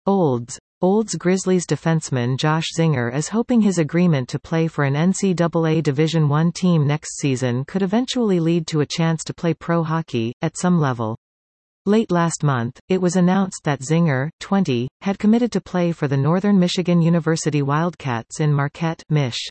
Olds Grizzlies defenseman Josh Zinger is hoping his agreement to play for an NCAA Division I team next season could eventually lead to a chance to play pro hockey, at some level. Late last month, it was announced that Zinger, 20, had committed to play for the Northern Michigan University Wildcats in Marquette, Mich.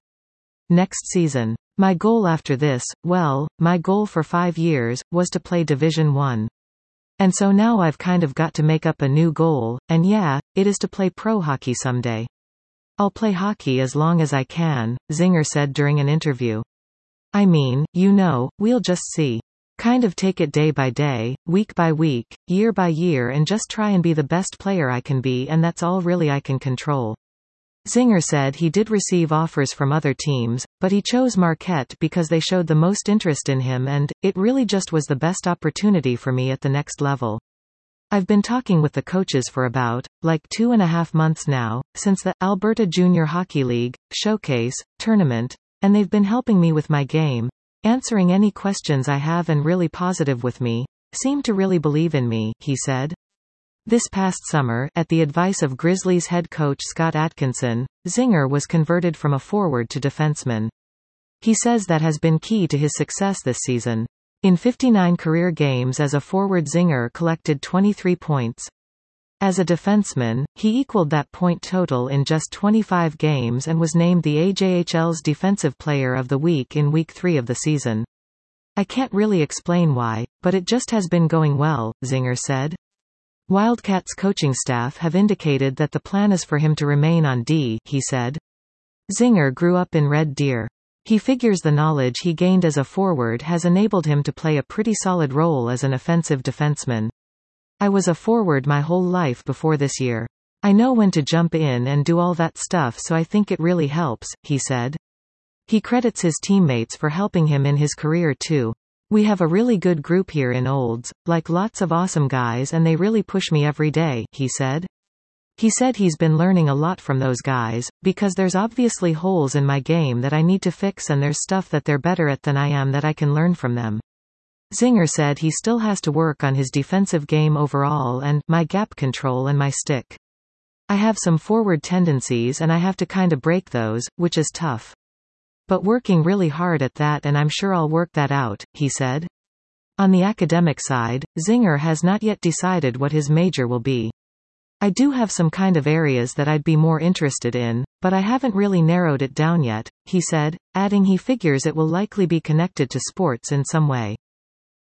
Next season. My goal after this, well, my goal for 5 years, was to play Division I. And so now I've kind of got to make up a new goal, and yeah, it is to play pro hockey someday. I'll play hockey as long as I can, Zinger said during an interview. I mean, we'll just see. Kind of take it day by day, week by week, year by year and just try and be the best player I can be, and that's all really I can control. Zinger said he did receive offers from other teams, but he chose Marquette because they showed the most interest in him and, it really just was the best opportunity for me at the next level. I've been talking with the coaches for about, 2.5 months now, since the Alberta Junior Hockey League Showcase tournament, and they've been helping me with my game, answering any questions I have and really positive with me, seem to really believe in me, he said. This past summer, at the advice of Grizzlies head coach Scott Atkinson, Zinger was converted from a forward to defenseman. He says that has been key to his success this season. In 59 career games as a forward, Zinger collected 23 points. As a defenseman, he equaled that point total in just 25 games and was named the AJHL's Defensive Player of the Week in Week 3 of the season. I can't really explain why, but it just has been going well, Zinger said. Wildcats coaching staff have indicated that the plan is for him to remain on D, he said. Zinger grew up in Red Deer. He figures the knowledge he gained as a forward has enabled him to play a pretty solid role as an offensive defenseman. I was a forward my whole life before this year. I know when to jump in and do all that stuff, so I think it really helps, he said. He credits his teammates for helping him in his career too. We have a really good group here in Olds, lots of awesome guys, and they really push me every day, he said. He said he's been learning a lot from those guys, because there's obviously holes in my game that I need to fix and there's stuff that they're better at than I am that I can learn from them. Zinger said he still has to work on his defensive game overall and my gap control and my stick. I have some forward tendencies and I have to kinda break those, which is tough. But working really hard at that, and I'm sure I'll work that out, he said. On the academic side, Zinger has not yet decided what his major will be. I do have some kind of areas that I'd be more interested in, but I haven't really narrowed it down yet, he said, adding he figures it will likely be connected to sports in some way.